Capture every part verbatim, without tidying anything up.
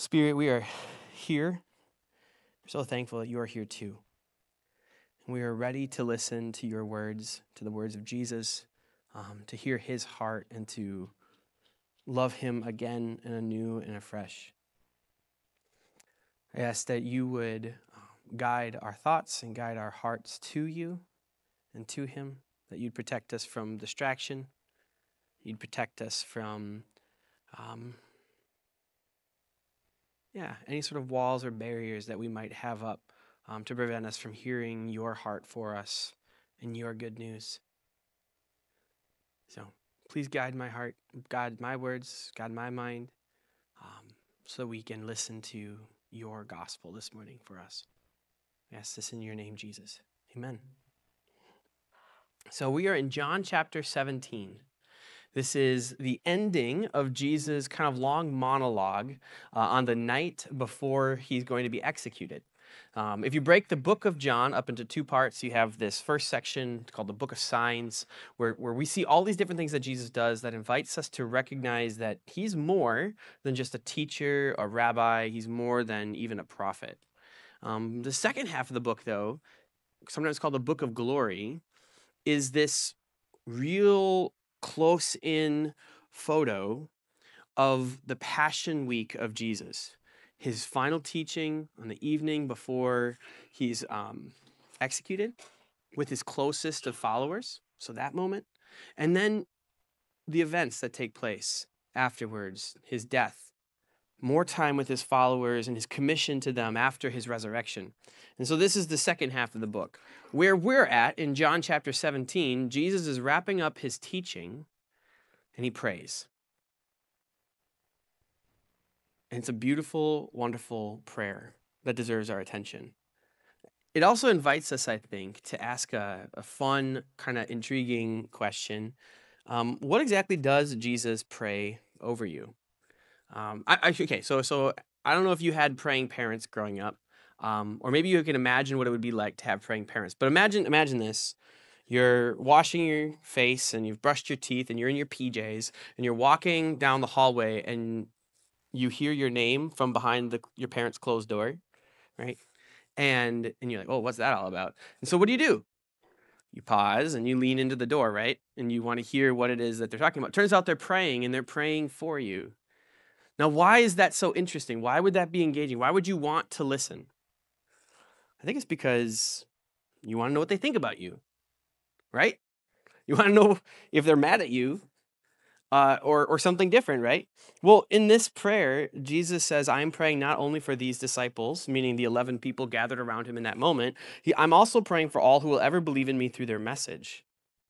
Spirit, we are here. We're so thankful that you are here too. And we are ready to listen to your words, to the words of Jesus, um, to hear his heart and to love him again and anew and afresh. I ask that you would guide our thoughts and guide our hearts to you and to him, that you'd protect us from distraction, you'd protect us from um, yeah, any sort of walls or barriers that we might have up um, to prevent us from hearing your heart for us and your good news. So please guide my heart, guide my words, guide my mind, um, so we can listen to your gospel this morning for us. I ask this in your name, Jesus. Amen. So we are in John chapter seventeen. This is the ending of Jesus' kind of long monologue uh, on the night before he's going to be executed. Um, if you break the book of John up into two parts, you have this first section called the Book of Signs, where, where we see all these different things that Jesus does that invites us to recognize that he's more than just a teacher, a rabbi. He's more than even a prophet. Um, the second half of the book, though, sometimes called the Book of Glory, is this real close-in photo of the Passion Week of Jesus, his final teaching on the evening before he's um, executed with his closest of followers, so that moment, and then the events that take place afterwards, his death, more time with his followers and his commission to them after his resurrection. And so this is the second half of the book. Where we're at in John chapter seventeen, Jesus is wrapping up his teaching and he prays. And it's a beautiful, wonderful prayer that deserves our attention. It also invites us, I think, to ask a, a fun, kind of intriguing question. Um, what exactly does Jesus pray over you? Um, I, I, okay, so so I don't know if you had praying parents growing up, um, or maybe you can imagine what it would be like to have praying parents. But imagine imagine this: you're washing your face and you've brushed your teeth and you're in your P Js and you're walking down the hallway and you hear your name from behind the, your parents' closed door, right? And and you're like, oh, what's that all about? And so what do you do? You pause and you lean into the door, right? And you want to hear what it is that they're talking about. Turns out they're praying and they're praying for you. Now, why is that so interesting? Why would that be engaging? Why would you want to listen? I think it's because you want to know what they think about you, right? You want to know if they're mad at you uh, or, or something different, right? Well, in this prayer, Jesus says, I'm praying not only for these disciples, meaning the eleven people gathered around him in that moment, he, I'm also praying for all who will ever believe in me through their message.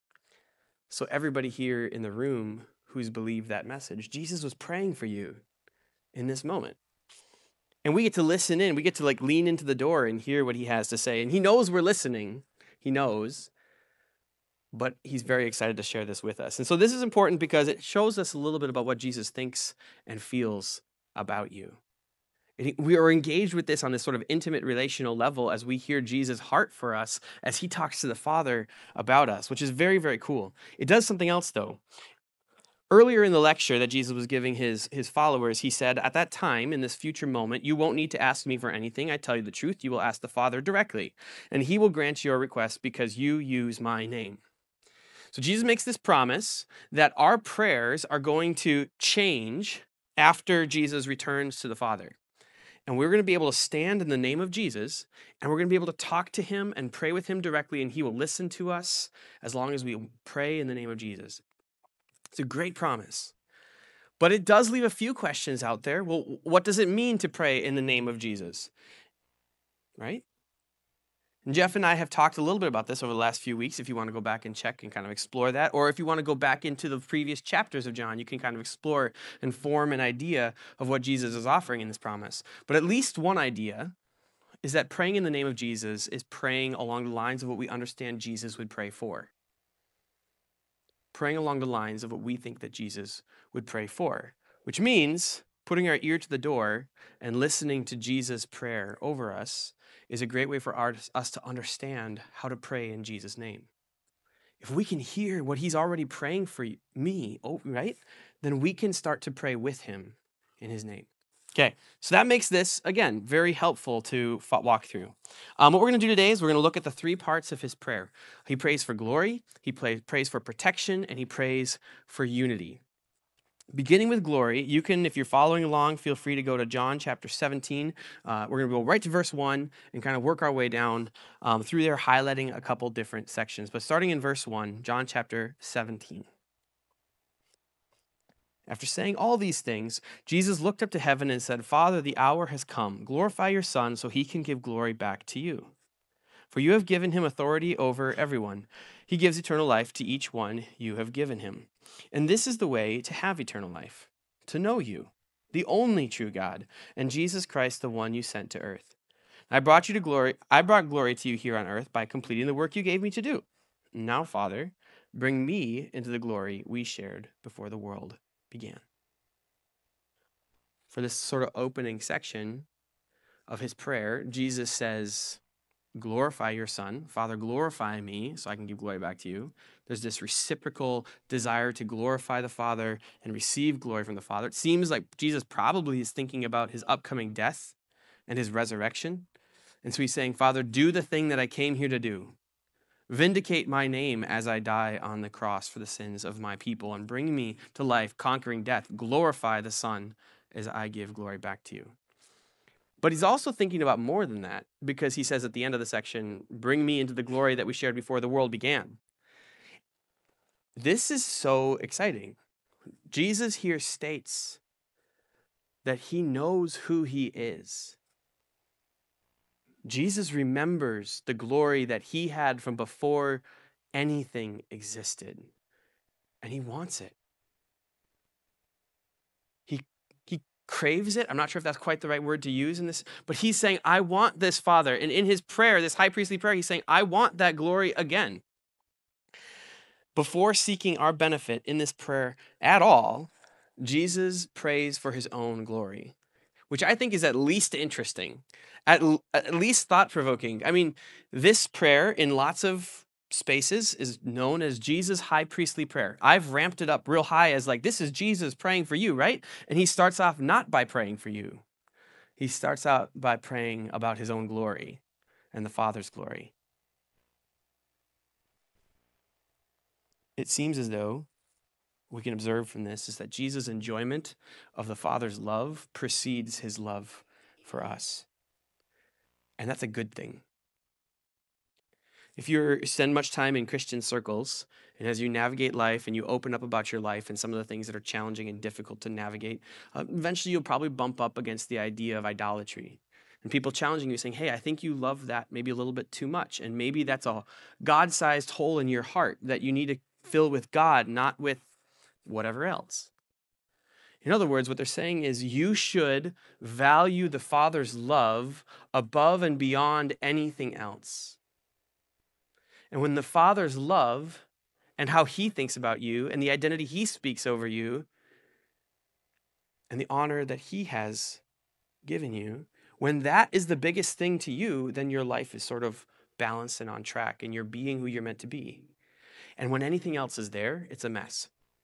So everybody here in the room who's believed that message, Jesus was praying for you in this moment. And we get to listen in. We get to like lean into the door and hear what he has to say. And he knows we're listening. He knows. But he's very excited to share this with us. And so this is important because it shows us a little bit about what Jesus thinks and feels about you. And we are engaged with this on this sort of intimate relational level as we hear Jesus' heart for us as he talks to the Father about us, which is very, very cool. It does something else, though. Earlier in the lecture that Jesus was giving his, his followers, he said, at that time, in this future moment, you won't need to ask me for anything. I tell you the truth, you will ask the Father directly, and he will grant your request because you use my name. So Jesus makes this promise that our prayers are going to change after Jesus returns to the Father. And we're going to be able to stand in the name of Jesus, and we're going to be able to talk to him and pray with him directly, and he will listen to us as long as we pray in the name of Jesus. It's a great promise. But it does leave a few questions out there. Well, what does it mean to pray in the name of Jesus? Right? And Jeff and I have talked a little bit about this over the last few weeks. If you want to go back and check and kind of explore that, or if you want to go back into the previous chapters of John, you can kind of explore and form an idea of what Jesus is offering in this promise. But at least one idea is that praying in the name of Jesus is praying along the lines of what we understand Jesus would pray for. Praying along the lines of what we think that Jesus would pray for, which means putting our ear to the door and listening to Jesus' prayer over us is a great way for our, us to understand how to pray in Jesus' name. If we can hear what he's already praying for me, oh, right, then we can start to pray with him in his name. Okay, so that makes this, again, very helpful to fo- walk through. Um, what we're going to do today is we're going to look at the three parts of his prayer. He prays for glory, he play, prays for protection, and he prays for unity. Beginning with glory, you can, if you're following along, feel free to go to John chapter seventeen. Uh, we're going to go right to verse one and kind of work our way down um, through there, highlighting a couple different sections. But starting in verse one, John chapter seventeen. After saying all these things, Jesus looked up to heaven and said, Father, the hour has come. Glorify your Son so he can give glory back to you. For you have given him authority over everyone. He gives eternal life to each one you have given him. And this is the way to have eternal life, to know you, the only true God, and Jesus Christ, the one you sent to earth. I brought you to glory. I brought glory to you here on earth by completing the work you gave me to do. Now, Father, bring me into the glory we shared before the world began. For this sort of opening section of his prayer, Jesus says, glorify your Son. Father, glorify me so I can give glory back to you. There's this reciprocal desire to glorify the Father and receive glory from the Father. It seems like Jesus probably is thinking about his upcoming death and his resurrection. And so he's saying, Father, do the thing that I came here to do. Vindicate my name as I die on the cross for the sins of my people and bring me to life, conquering death. Glorify the Son as I give glory back to you. But he's also thinking about more than that, because he says at the end of the section, bring me into the glory that we shared before the world began. This is so exciting. Jesus here states that he knows who he is. Jesus remembers the glory that he had from before anything existed, and he wants it. He he craves it. I'm not sure if that's quite the right word to use in this, but he's saying, I want this, Father. And in his prayer, this high priestly prayer, he's saying, I want that glory again. Before seeking our benefit in this prayer at all, Jesus prays for his own glory, which I think is at least interesting, at, at least thought-provoking. I mean, this prayer in lots of spaces is known as Jesus' high priestly prayer. I've ramped it up real high as like, this is Jesus praying for you, right? And he starts off not by praying for you. He starts out by praying about his own glory and the Father's glory. It seems as though we can observe from this is that Jesus' enjoyment of the Father's love precedes his love for us. And that's a good thing. If you spend much time in Christian circles, and as you navigate life and you open up about your life and some of the things that are challenging and difficult to navigate, uh, eventually you'll probably bump up against the idea of idolatry. And people challenging you saying, hey, I think you love that maybe a little bit too much. And maybe that's a God-sized hole in your heart that you need to fill with God, not with whatever else. In other words, what they're saying is you should value the Father's love above and beyond anything else. And when the Father's love and how he thinks about you and the identity he speaks over you and the honor that he has given you, when that is the biggest thing to you, then your life is sort of balanced and on track and you're being who you're meant to be. And when anything else is there, it's a mess.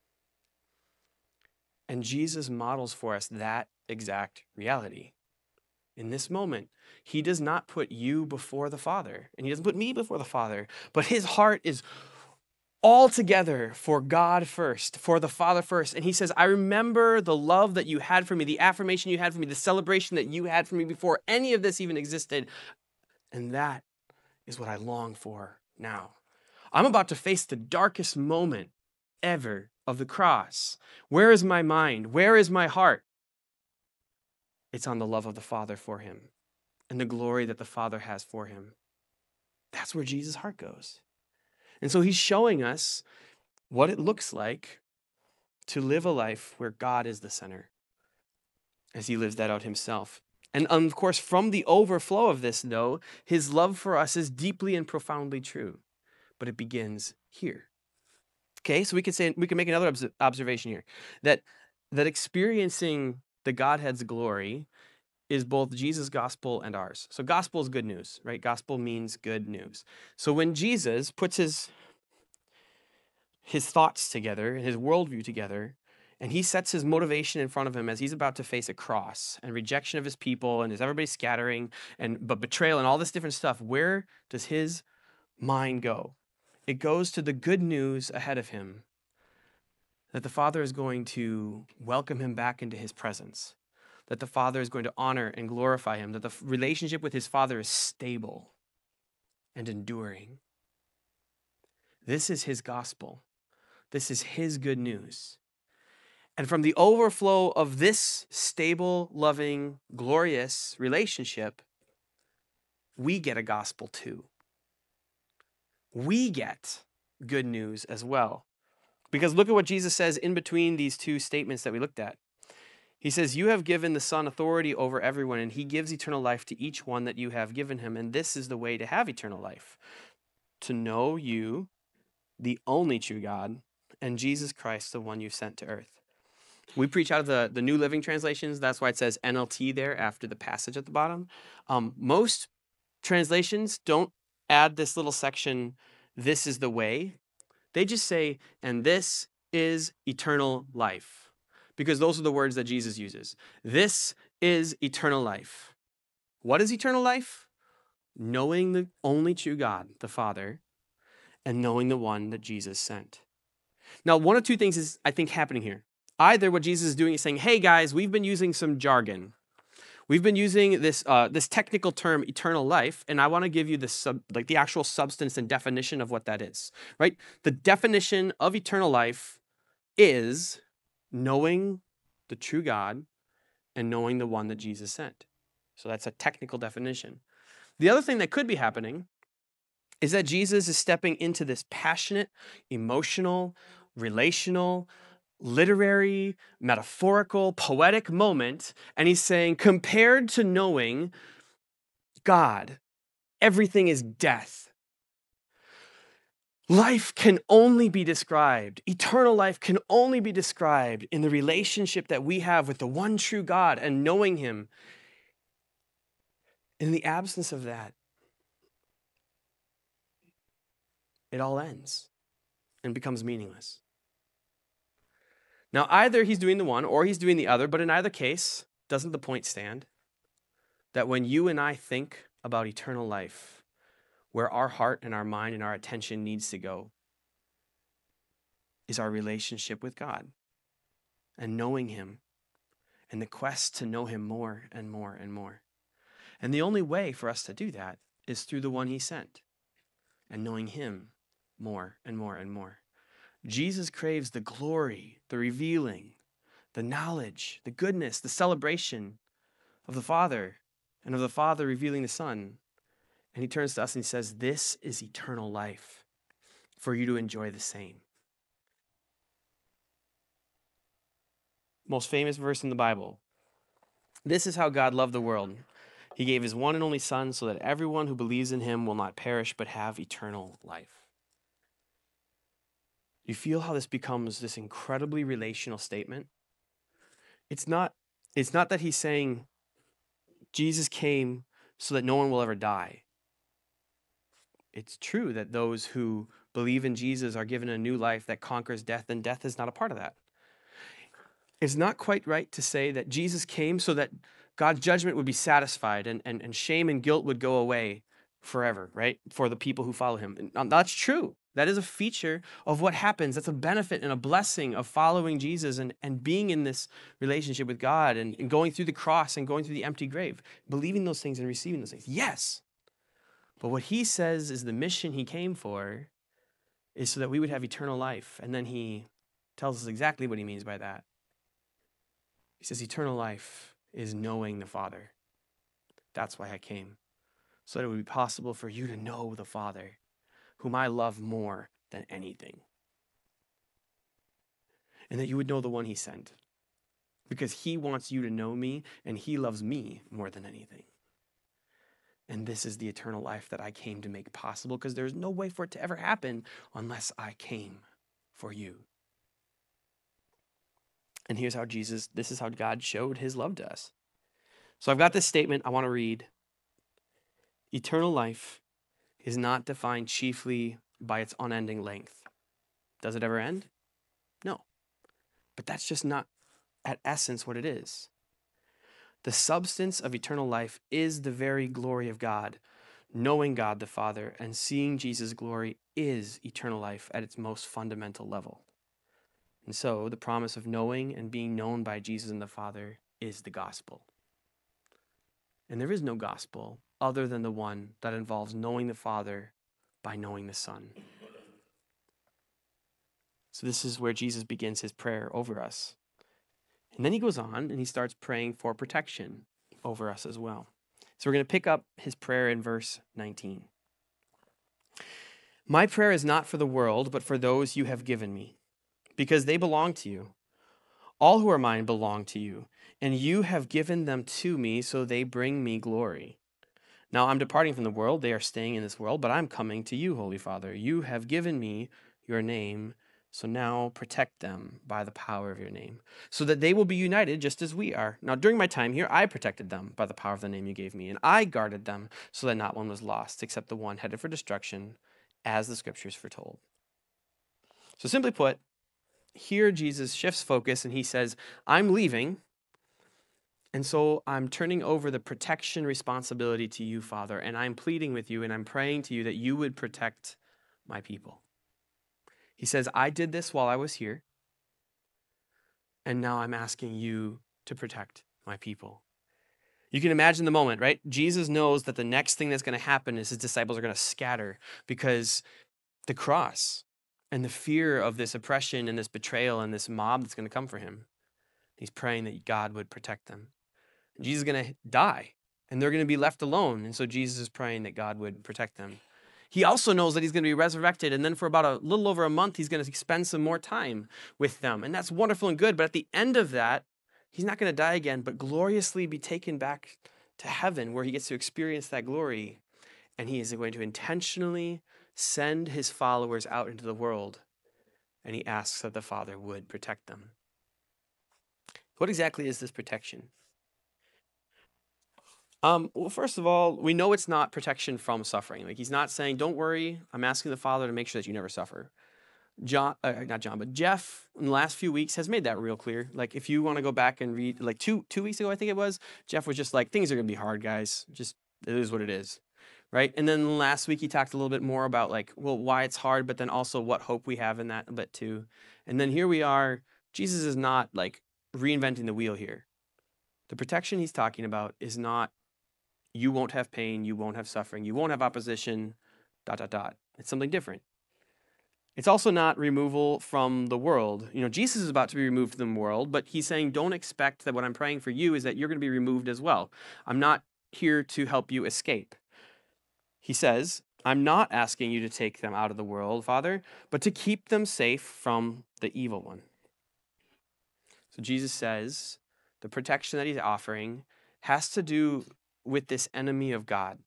And Jesus models for us that exact reality. In this moment, he does not put you before the Father, and he doesn't put me before the Father, but his heart is all together for God first, for the Father first. And he says, I remember the love that you had for me, the affirmation you had for me, the celebration that you had for me before any of this even existed. And that is what I long for now. I'm about to face the darkest moment ever of the cross. Where is my mind? Where is my heart? It's on the love of the Father for him and the glory that the Father has for him. That's where Jesus' heart goes. And so he's showing us what it looks like to live a life where God is the center as he lives that out himself. And of course, from the overflow of this, though, his love for us is deeply and profoundly true. But it begins here. Okay, so we could say we can make another obs- observation here that that experiencing the Godhead's glory is both Jesus' gospel and ours. So gospel is good news, right? Gospel means good news. So when Jesus puts his his thoughts together and his worldview together, And he sets his motivation in front of him as he's about to face a cross and rejection of his people, and as everybody's scattering, and but betrayal and all this different stuff. Where does his mind go? It goes to the good news ahead of him, that the Father is going to welcome him back into his presence, that the Father is going to honor and glorify him, that the relationship with his Father is stable and enduring. This is his gospel. This is his good news. And from the overflow of this stable, loving, glorious relationship, we get a gospel too. We get good news as well. Because look at what Jesus says in between these two statements that we looked at. He says, you have given the Son authority over everyone, and he gives eternal life to each one that you have given him. And this is the way to have eternal life, to know you, the only true God, and Jesus Christ, the one you sent to earth. We preach out of the, the New Living Translations. That's why it says N L T there after the passage at the bottom. Um, most translations don't add this little section, this is the way. They just say, and this is eternal life. Because those are the words that Jesus uses. This is eternal life. What is eternal life? Knowing the only true God, the Father, and knowing the one that Jesus sent. Now, one of two things is, I think, happening here. Either what Jesus is doing is saying, hey guys, we've been using some jargon. We've been using this uh, this technical term, eternal life, and I want to give you the sub, like the actual substance and definition of what that is, right? The definition of eternal life is knowing the true God and knowing the one that Jesus sent. So that's a technical definition. The other thing that could be happening is that Jesus is stepping into this passionate, emotional, relational, literary, metaphorical, poetic moment, and he's saying, compared to knowing God, everything is death. Life can only be described, eternal life can only be described in the relationship that we have with the one true God and knowing him. In the absence of that, it all ends and becomes meaningless. Now, either he's doing the one or he's doing the other, but in either case, doesn't the point stand? That when you and I think about eternal life, where our heart and our mind and our attention needs to go is our relationship with God and knowing him and the quest to know him more and more and more. And the only way for us to do that is through the one he sent and knowing him more and more and more. Jesus craves the glory, the revealing, the knowledge, the goodness, the celebration of the Father, and of the Father revealing the Son. And he turns to us and he says, this is eternal life for you to enjoy the same. Most famous verse in the Bible. This is how God loved the world. He gave his one and only Son so that everyone who believes in him will not perish but have eternal life. You feel how this becomes this incredibly relational statement? It's not, it's not that he's saying Jesus came so that no one will ever die. It's true that those who believe in Jesus are given a new life that conquers death, and death is not a part of that. It's not quite right to say that Jesus came so that God's judgment would be satisfied and, and, and shame and guilt would go away forever, right? For the people who follow him. And that's true. That is a feature of what happens. That's a benefit and a blessing of following Jesus and, and being in this relationship with God and, and going through the cross and going through the empty grave, believing those things and receiving those things. Yes. But what he says is the mission he came for is so that we would have eternal life. And then he tells us exactly what he means by that. He says eternal life is knowing the Father. That's why I came. So that it would be possible for you to know the Father, whom I love more than anything. And that you would know the one he sent. Because he wants you to know me, and he loves me more than anything. And this is the eternal life that I came to make possible, because there's no way for it to ever happen unless I came for you. And here's how Jesus, this is how God showed his love to us. So I've got this statement I want to read. Eternal life is not defined chiefly by its unending length. Does it ever end? No. But that's just not at essence what it is. The substance of eternal life is the very glory of God. Knowing God the Father and seeing Jesus' glory is eternal life at its most fundamental level. And so the promise of knowing and being known by Jesus and the Father is the gospel. And there is no gospel other than the one that involves knowing the Father by knowing the Son. So this is where Jesus begins his prayer over us. And then he goes on and he starts praying for protection over us as well. So we're going to pick up his prayer in verse nineteen. My prayer is not for the world, but for those you have given me, because they belong to you. All who are mine belong to you, and you have given them to me, so they bring me glory. Now I'm departing from the world, they are staying in this world, but I'm coming to you, Holy Father. You have given me your name, so now protect them by the power of your name, so that they will be united just as we are. Now during my time here, I protected them by the power of the name you gave me, and I guarded them so that not one was lost, except the one headed for destruction, as the scriptures foretold. So simply put, here Jesus shifts focus and he says, I'm leaving, and so I'm turning over the protection responsibility to you, Father, and I'm pleading with you and I'm praying to you that you would protect my people. He says, I did this while I was here, and now I'm asking you to protect my people. You can imagine the moment, right? Jesus knows that the next thing that's going to happen is his disciples are going to scatter because the cross and the fear of this oppression and this betrayal and this mob that's going to come for him. He's praying that God would protect them. And Jesus is going to die, and they're going to be left alone. And so Jesus is praying that God would protect them. He also knows that he's going to be resurrected, and then for about a little over a month, he's going to spend some more time with them. And that's wonderful and good, but at the end of that, he's not going to die again, but gloriously be taken back to heaven where he gets to experience that glory. And he is going to intentionally send his followers out into the world, and he asks that the Father would protect them. What exactly is this protection? Um, well, first of all, we know it's not protection from suffering. Like he's not saying, don't worry, I'm asking the Father to make sure that you never suffer. John, uh, not John, but Jeff in the last few weeks has made that real clear. Like if you want to go back and read, like two two weeks ago, I think it was, Jeff was just like, things are going to be hard, guys. Just, it is what it is. Right? And then last week he talked a little bit more about like, well, why it's hard, but then also what hope we have in that a bit too. And then here we are, Jesus is not like reinventing the wheel here. The protection he's talking about is not, you won't have pain, you won't have suffering, you won't have opposition, dot, dot, dot. It's something different. It's also not removal from the world. You know, Jesus is about to be removed from the world, but he's saying, don't expect that what I'm praying for you is that you're going to be removed as well. I'm not here to help you escape. He says, I'm not asking you to take them out of the world, Father, but to keep them safe from the evil one. So Jesus says the protection that he's offering has to do with this enemy of God.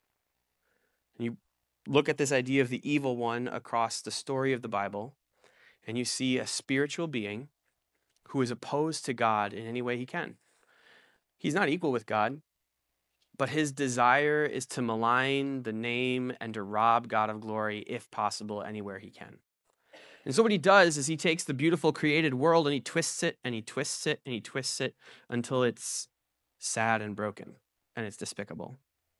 And you look at this idea of the evil one across the story of the Bible, and you see a spiritual being who is opposed to God in any way he can. He's not equal with God, but his desire is to malign the name and to rob God of glory, if possible, anywhere he can. And so what he does is he takes the beautiful created world and he twists it and he twists it and he twists it until it's sad and broken and it's despicable.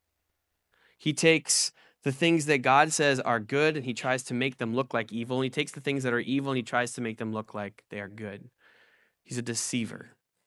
He takes the things that God says are good and he tries to make them look like evil. And he takes the things that are evil and he tries to make them look like they are good. He's a deceiver.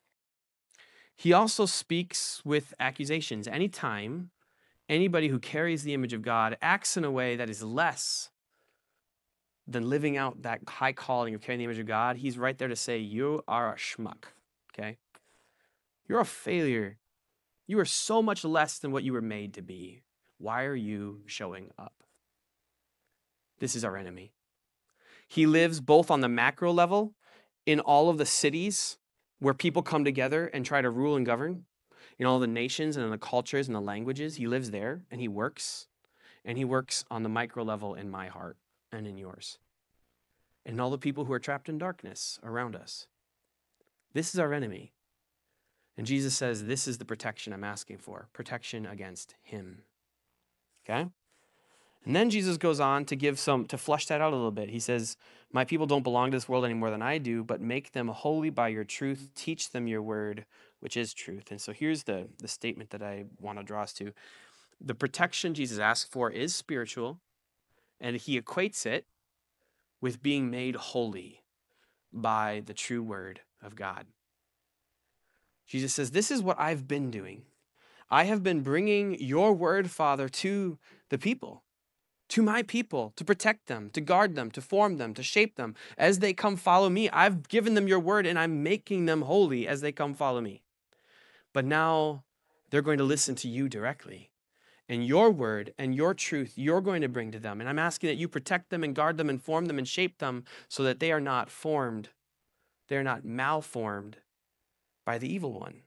He also speaks with accusations. Anytime anybody who carries the image of God acts in a way that is less than living out that high calling of carrying the image of God, he's right there to say, you are a schmuck, okay? You're a failure. You are so much less than what you were made to be. Why are you showing up? This is our enemy. He lives both on the macro level, in all of the cities where people come together and try to rule and govern, in all the nations and in the cultures and the languages. He lives there and he works. And he works on the micro level in my heart and in yours. And all the people who are trapped in darkness around us. This is our enemy. And Jesus says, this is the protection I'm asking for. Protection against him. Okay? And then Jesus goes on to give some, to flush that out a little bit. He says, my people don't belong to this world any more than I do, but make them holy by your truth. Teach them your word, which is truth. And so here's the, the statement that I want to draw us to. The protection Jesus asks for is spiritual, and he equates it with being made holy by the true word of God. Jesus says, this is what I've been doing. I have been bringing your word, Father, to the people, to my people, to protect them, to guard them, to form them, to shape them. As they come follow me, I've given them your word, and I'm making them holy as they come follow me. But now they're going to listen to you directly. And your word and your truth, you're going to bring to them. And I'm asking that you protect them and guard them and form them and shape them so that they are not formed, they're not malformed by the evil one.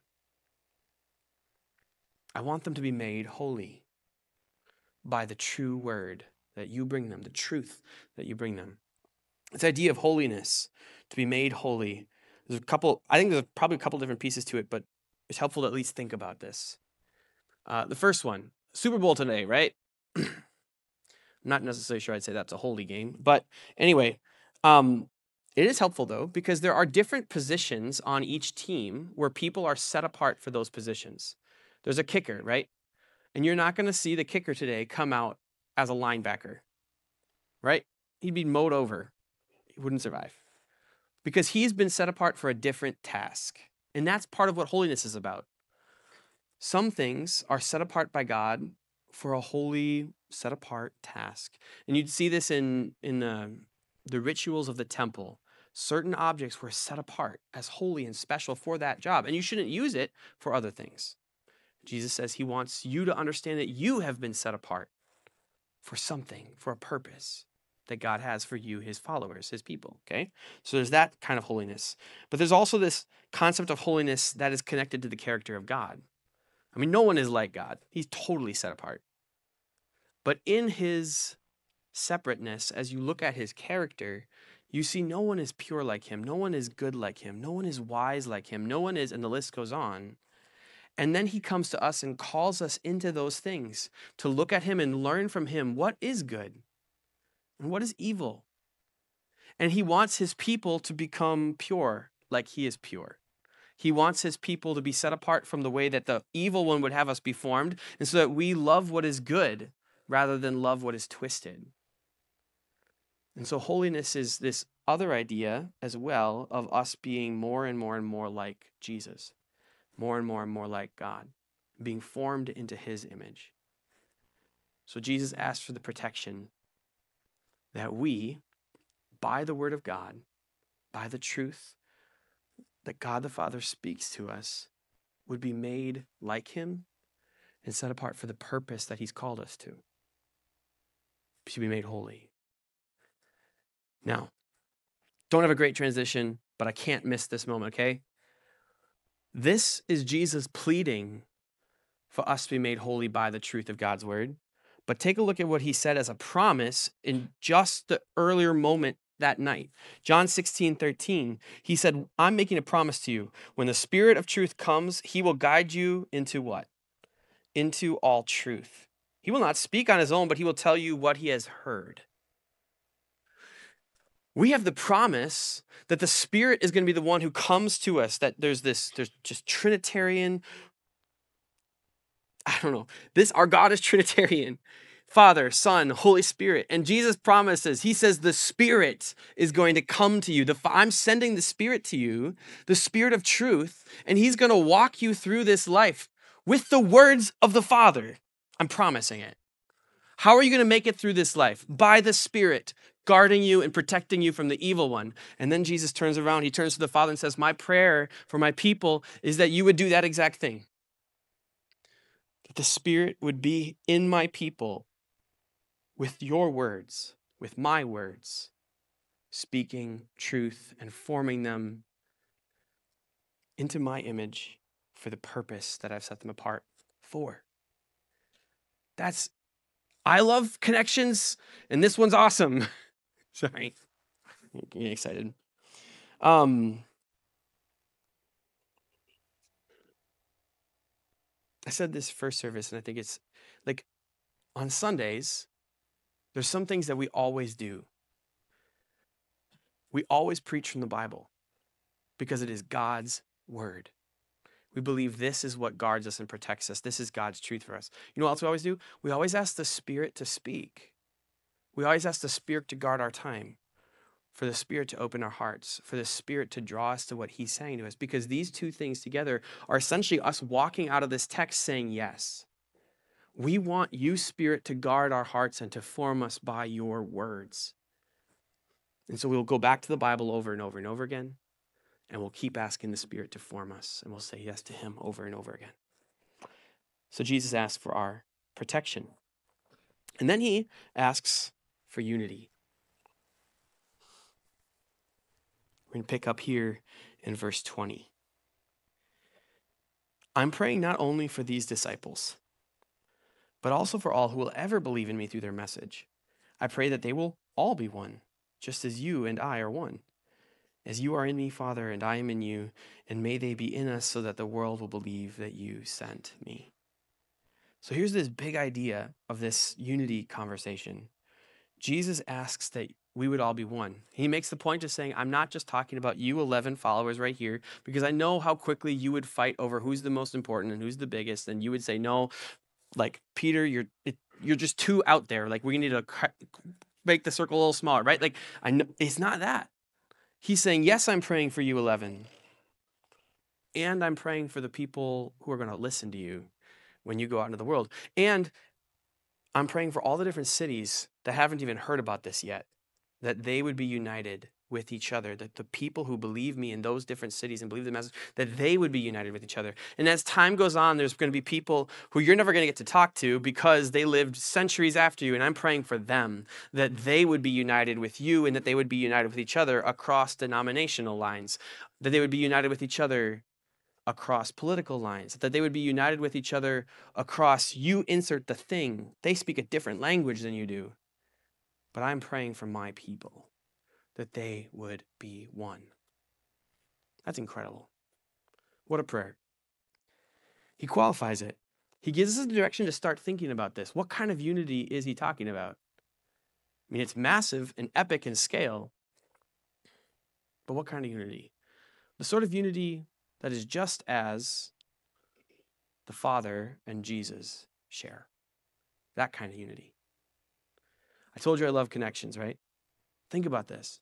I want them to be made holy by the true word that you bring them, the truth that you bring them. This idea of holiness, to be made holy, there's a couple, I think there's probably a couple different pieces to it, but it's helpful to at least think about this. Uh, the first one, Super Bowl today, right? I'm not necessarily sure I'd say that's a holy game, but anyway, um, it is helpful though, because there are different positions on each team where people are set apart for those positions. There's a kicker, right? And you're not going to see the kicker today come out as a linebacker, right? He'd be mowed over. He wouldn't survive because he's been set apart for a different task. And that's part of what holiness is about. Some things are set apart by God for a holy, set apart task. And you'd see this in, in the, the rituals of the temple. Certain objects were set apart as holy and special for that job, and you shouldn't use it for other things. Jesus says he wants you to understand that you have been set apart for something, for a purpose that God has for you, his followers, his people, okay? So there's that kind of holiness. But there's also this concept of holiness that is connected to the character of God. I mean, no one is like God. He's totally set apart. But in his separateness, as you look at his character, you see no one is pure like him. No one is good like him. No one is wise like him. No one is, and the list goes on. And then he comes to us and calls us into those things to look at him and learn from him what is good and what is evil. And he wants his people to become pure like he is pure. He wants his people to be set apart from the way that the evil one would have us be formed, and so that we love what is good rather than love what is twisted. And so holiness is this other idea as well of us being more and more and more like Jesus. More and more and more like God, being formed into his image. So Jesus asked for the protection that we, by the word of God, by the truth that God the Father speaks to us, would be made like him and set apart for the purpose that he's called us to, to be made holy. Now, don't have a great transition, but I can't miss this moment, okay? This is Jesus pleading for us to be made holy by the truth of God's word. But take a look at what he said as a promise in just the earlier moment that night. John sixteen thirteen, he said, I'm making a promise to you. When the Spirit of truth comes, he will guide you into what? Into all truth. He will not speak on his own, but he will tell you what he has heard. We have the promise that the Spirit is going to be the one who comes to us, that there's this, there's just Trinitarian, I don't know, this, our God is Trinitarian, Father, Son, Holy Spirit. And Jesus promises, he says the Spirit is going to come to you. The, I'm sending the Spirit to you, the Spirit of truth, and he's going to walk you through this life with the words of the Father. I'm promising it. How are you going to make it through this life? By the Spirit, guarding you and protecting you from the evil one. And then Jesus turns around, he turns to the Father and says, my prayer for my people is that you would do that exact thing. That the Spirit would be in my people with your words, with my words, speaking truth and forming them into my image for the purpose that I've set them apart for. That's, I love connections, and this one's awesome. Sorry, I'm getting excited. Um, I said this first service, and I think it's like on Sundays, There's some things that we always do. We always preach from the Bible because it is God's word. We believe this is what guards us and protects us. This is God's truth for us. You know what else we always do? We always ask the Spirit to speak. We always ask the Spirit to guard our time, for the Spirit to open our hearts, for the Spirit to draw us to what he's saying to us, because these two things together are essentially us walking out of this text saying yes. We want you, Spirit, to guard our hearts and to form us by your words. And so we'll go back to the Bible over and over and over again, and we'll keep asking the Spirit to form us, and we'll say yes to him over and over again. So Jesus asks for our protection. And then he asks for unity. We're going to pick up here in verse twenty. I'm praying not only for these disciples, but also for all who will ever believe in me through their message. I pray that they will all be one, just as you and I are one. As you are in me, Father, and I am in you, and may they be in us so that the world will believe that you sent me. So here's this big idea of this unity conversation. Jesus asks that we would all be one. He makes the point of saying, I'm not just talking about you eleven followers right here, because I know how quickly you would fight over who's the most important and who's the biggest, and you would say, no, like, Peter, you're it, you're just too out there. Like, we need to make the circle a little smaller, right? Like, I know it's not that. He's saying, yes, I'm praying for you eleven, and I'm praying for the people who are going to listen to you when you go out into the world. And I'm praying for all the different cities that haven't even heard about this yet, that they would be united with each other, that the people who believe me in those different cities and believe the message, that they would be united with each other. And as time goes on, there's going to be people who you're never going to get to talk to because they lived centuries after you, and I'm praying for them, that they would be united with you and that they would be united with each other across denominational lines, that they would be united with each other across political lines, that they would be united with each other across, you insert the thing. They speak a different language than you do. But I'm praying for my people, that they would be one. That's incredible. What a prayer. He qualifies it. He gives us a direction to start thinking about this. What kind of unity is he talking about? I mean, it's massive and epic in scale, but what kind of unity? The sort of unity that is just as the Father and Jesus share. That kind of unity. I told you I love connections, right? Think about this.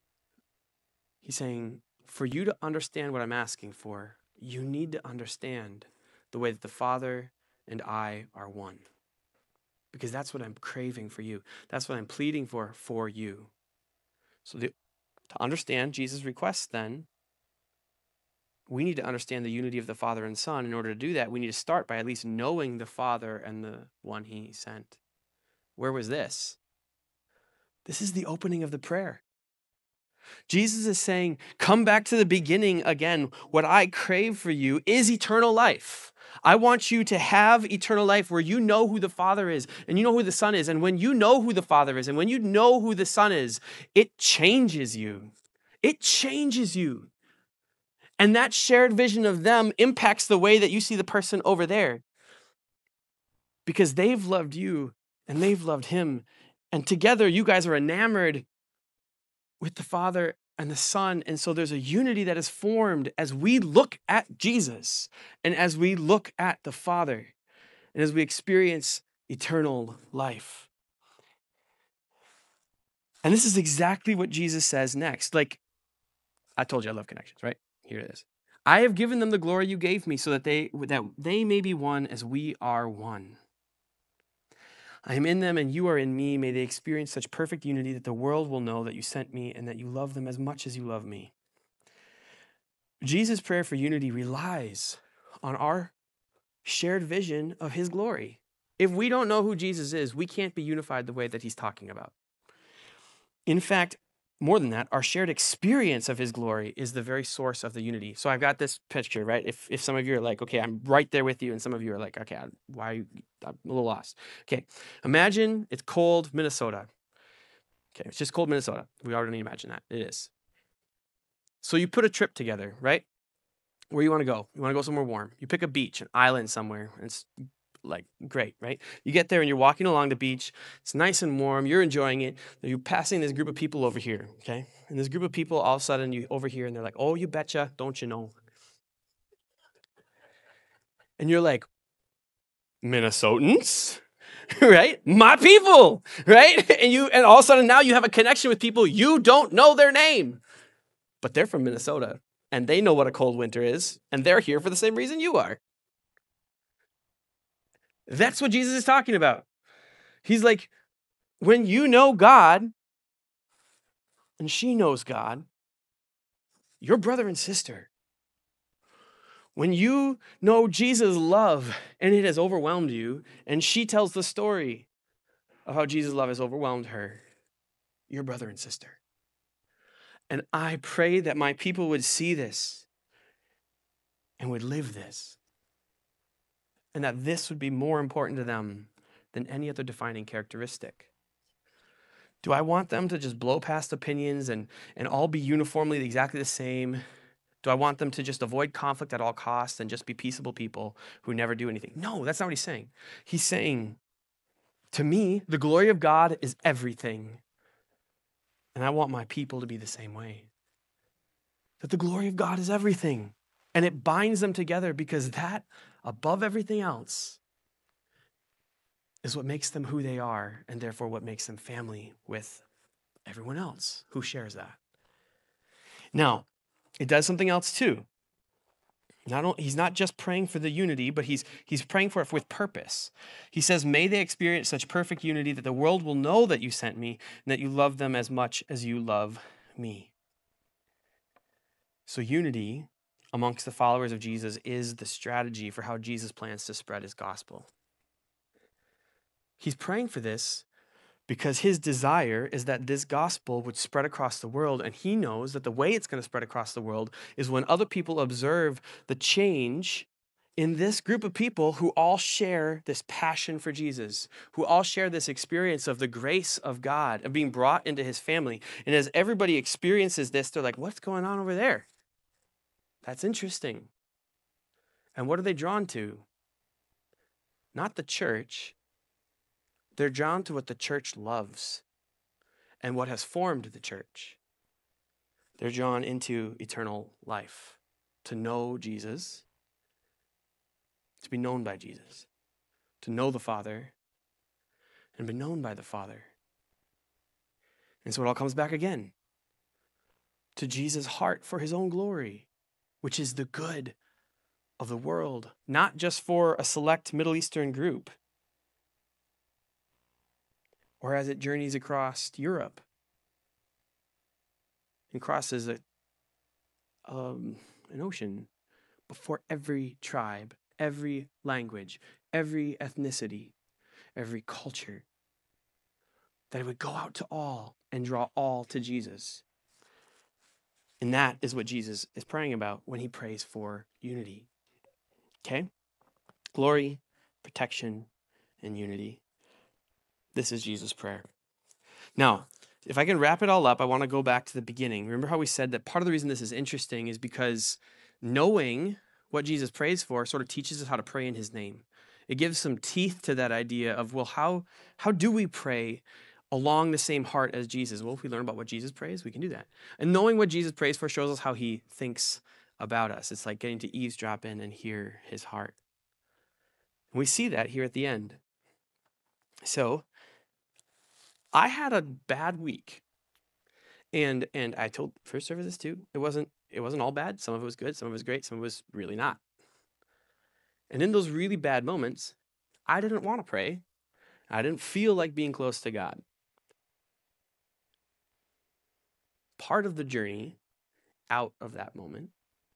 He's saying, for you to understand what I'm asking for, you need to understand the way that the Father and I are one. Because that's what I'm craving for you. That's what I'm pleading for for you. So the, to understand Jesus' request then, we need to understand the unity of the Father and Son. In order to do that, we need to start by at least knowing the Father and the one he sent. Where was this? This is the opening of the prayer. Jesus is saying, come back to the beginning again. What I crave for you is eternal life. I want you to have eternal life where you know who the Father is and you know who the Son is. And when you know who the Father is and when you know who the Son is, it changes you. It changes you. And that shared vision of them impacts the way that you see the person over there. Because they've loved you and they've loved him. And together you guys are enamored with the Father and the Son. And so there's a unity that is formed as we look at Jesus and as we look at the Father and as we experience eternal life. And this is exactly what Jesus says next. Like, I told you I love connections, right? Here it is. I have given them the glory you gave me so that they, that they may be one as we are one. I am in them and you are in me. May they experience such perfect unity that the world will know that you sent me and that you love them as much as you love me. Jesus' prayer for unity relies on our shared vision of his glory. If we don't know who Jesus is, we can't be unified the way that he's talking about. In fact, more than that, our shared experience of his glory is the very source of the unity. So I've got this picture, right? If if some of you are like, okay, I'm right there with you, and some of you are like, okay, why are you, I'm a little lost. Okay, imagine it's cold Minnesota. Okay, it's just cold Minnesota. We already need to imagine that. It is. So you put a trip together, right? Where you want to go? You want to go somewhere warm. You pick a beach, an island somewhere. And it's like great, right? You get there and you're walking along the beach. It's nice and warm. You're enjoying it. You're passing this group of people over here, okay? And this group of people, all of a sudden, you over here, and they're like, "Oh, you betcha, don't you know?" And you're like, "Minnesotans?" Right? My people, right? And you, and all of a sudden now you have a connection with people you don't know their name, but they're from Minnesota and they know what a cold winter is, and they're here for the same reason you are. That's what Jesus is talking about. He's like, when you know God and she knows God, your brother and sister. When you know Jesus' love and it has overwhelmed you, and she tells the story of how Jesus' love has overwhelmed her, your brother and sister. And I pray that my people would see this and would live this, and that this would be more important to them than any other defining characteristic. Do I want them to just blow past opinions and, and all be uniformly exactly the same? Do I want them to just avoid conflict at all costs and just be peaceable people who never do anything? No, that's not what he's saying. He's saying, to me, the glory of God is everything. And I want my people to be the same way. That the glory of God is everything. And it binds them together because that, above everything else, is what makes them who they are, and therefore what makes them family with everyone else who shares that. Now, it does something else too. Not only, he's not just praying for the unity, but he's he's praying for it with purpose. He says, "May they experience such perfect unity that the world will know that you sent me and that you love them as much as you love me." So unity amongst the followers of Jesus is the strategy for how Jesus plans to spread his gospel. He's praying for this because his desire is that this gospel would spread across the world, and he knows that the way it's going to spread across the world is when other people observe the change in this group of people who all share this passion for Jesus, who all share this experience of the grace of God, of being brought into his family. And as everybody experiences this, they're like, "What's going on over there? That's interesting." And what are they drawn to? Not the church. They're drawn to what the church loves and what has formed the church. They're drawn into eternal life, to know Jesus, to be known by Jesus, to know the Father, and be known by the Father. And so it all comes back again to Jesus' heart for his own glory, which is the good of the world, not just for a select Middle Eastern group, or as it journeys across Europe and crosses a, um, an ocean, but for every tribe, every language, every ethnicity, every culture, that it would go out to all and draw all to Jesus. And that is what Jesus is praying about when he prays for unity. Okay? Glory, protection, and unity. This is Jesus' prayer. Now, if I can wrap it all up, I want to go back to the beginning. Remember how we said that part of the reason this is interesting is because knowing what Jesus prays for sort of teaches us how to pray in his name. It gives some teeth to that idea of, well, how, how do we pray along the same heart as Jesus? Well, if we learn about what Jesus prays, we can do that. And knowing what Jesus prays for shows us how he thinks about us. It's like getting to eavesdrop in and hear his heart. And we see that here at the end. So I had a bad week. And and I told first service this too. It wasn't it wasn't all bad. Some of it was good, some of it was great, some of it was really not. And in those really bad moments, I didn't want to pray. I didn't feel like being close to God. Part of the journey out of that moment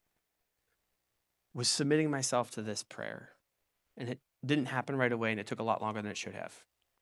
was submitting myself to this prayer. And it didn't happen right away, and it took a lot longer than it should have.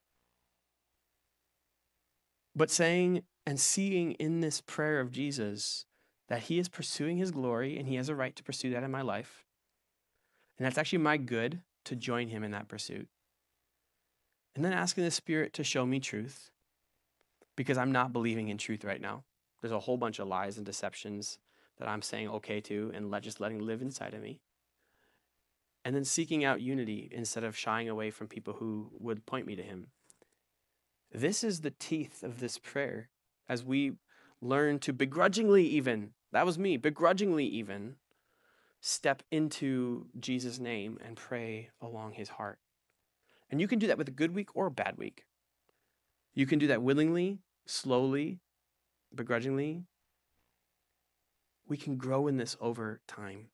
But saying and seeing in this prayer of Jesus that he is pursuing his glory, and he has a right to pursue that in my life. And that's actually my good to join him in that pursuit. And then asking the Spirit to show me truth, because I'm not believing in truth right now. There's a whole bunch of lies and deceptions that I'm saying okay to and let, just letting live inside of me. and then seeking out unity instead of shying away from people who would point me to him. This is the teeth of this prayer as we learn to begrudgingly even, that was me, begrudgingly even, step into Jesus' name and pray along his heart. And you can do that with a good week or a bad week. You can do that willingly, slowly, begrudgingly. We can grow in this over time.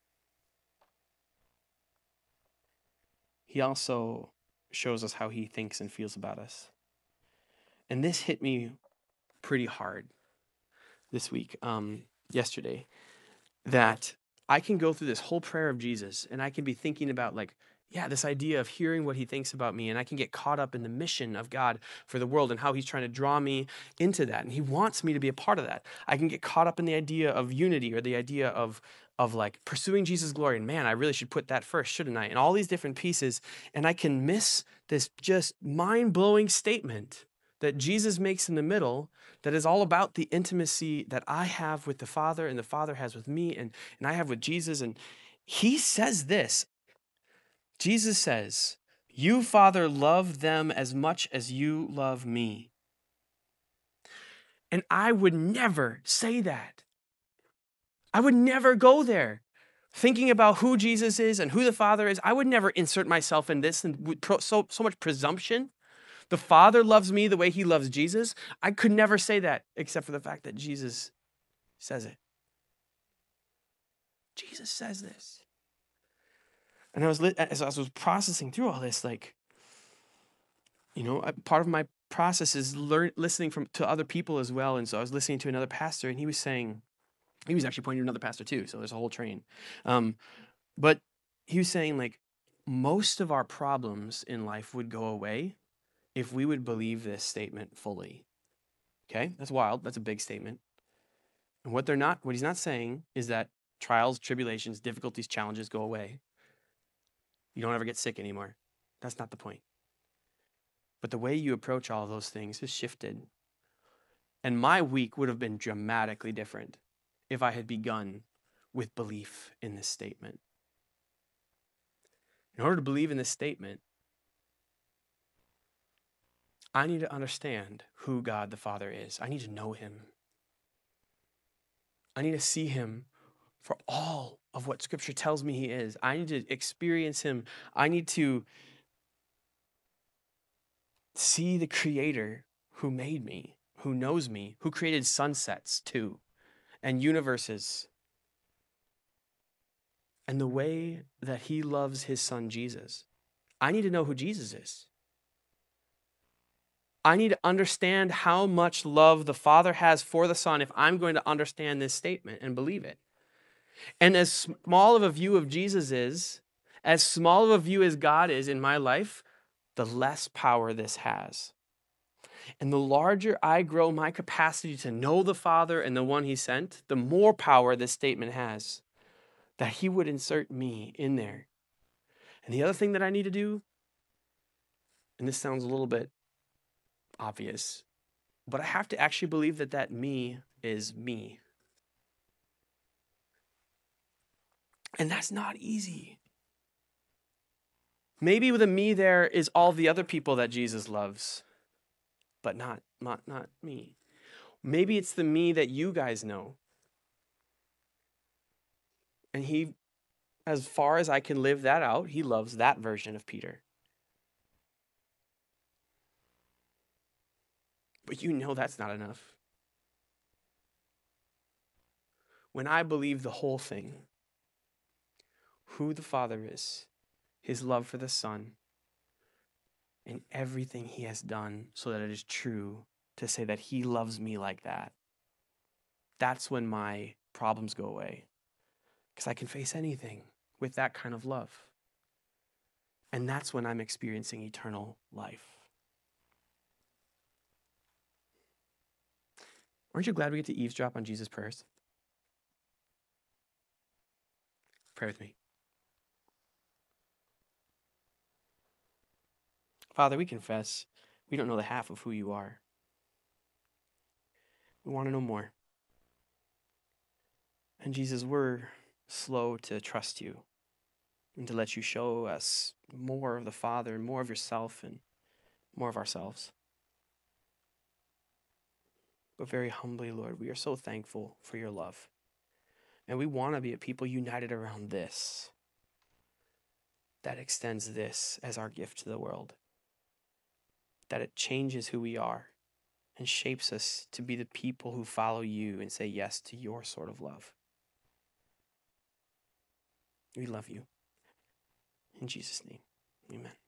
He also shows us how he thinks and feels about us. And this hit me pretty hard this week, um, yesterday, that I can go through this whole prayer of Jesus and I can be thinking about like, yeah, this idea of hearing what he thinks about me, and I can get caught up in the mission of God for the world and how he's trying to draw me into that. And he wants me to be a part of that. I can get caught up in the idea of unity or the idea of, of like pursuing Jesus' glory. And man, I really should put that first, shouldn't I? And all these different pieces. And I can miss this just mind-blowing statement that Jesus makes in the middle that is all about the intimacy that I have with the Father and the Father has with me and, and I have with Jesus. And he says this. Jesus says, "You, Father, love them as much as you love me." And I would never say that. I would never go there. Thinking about who Jesus is and who the Father is, I would never insert myself in this and with pro- so, so much presumption. The Father loves me the way he loves Jesus. I could never say that except for the fact that Jesus says it. Jesus says this. And I was, as I was processing through all this, like, you know, part of my process is learn, listening from to other people as well. And so I was listening to another pastor, and he was saying, he was actually pointing to another pastor too. So there's a whole train. Um, but he was saying, like, most of our problems in life would go away if we would believe this statement fully. Okay, that's wild. That's a big statement. And what they're not, what he's not saying is that trials, tribulations, difficulties, challenges go away. You don't ever get sick anymore. That's not the point. But the way you approach all of those things has shifted. And my week would have been dramatically different if I had begun with belief in this statement. In order to believe in this statement, I need to understand who God the Father is. I need to know him. I need to see him for all of what Scripture tells me he is. I need to experience him. I need to see the Creator who made me, who knows me, who created sunsets too, and universes, and the way that he loves his son Jesus. I need to know who Jesus is. I need to understand how much love the Father has for the Son if I'm going to understand this statement and believe it. And as small of a view of Jesus is, as small of a view as God is in my life, the less power this has. And the larger I grow my capacity to know the Father and the one he sent, the more power this statement has, that he would insert me in there. And the other thing that I need to do, and this sounds a little bit obvious, but I have to actually believe that that me is me. And that's not easy. Maybe the me there is all the other people that Jesus loves, but not, not, not me. Maybe it's the me that you guys know. And he, as far as I can live that out, he loves that version of Peter. But you know that's not enough. When I believe the whole thing, who the Father is, his love for the Son, and everything he has done so that it is true to say that he loves me like that, that's when my problems go away. Because I can face anything with that kind of love. And that's when I'm experiencing eternal life. Aren't you glad we get to eavesdrop on Jesus' prayers? Pray with me. Father, we confess we don't know the half of who you are. We want to know more. And Jesus, we're slow to trust you. and to let you show us more of the Father and more of yourself and more of ourselves. But very humbly, Lord, we are so thankful for your love. And we want to be a people united around this, that extends this as our gift to the world, that it changes who we are and shapes us to be the people who follow you and say yes to your sort of love. We love you. In Jesus' name, amen.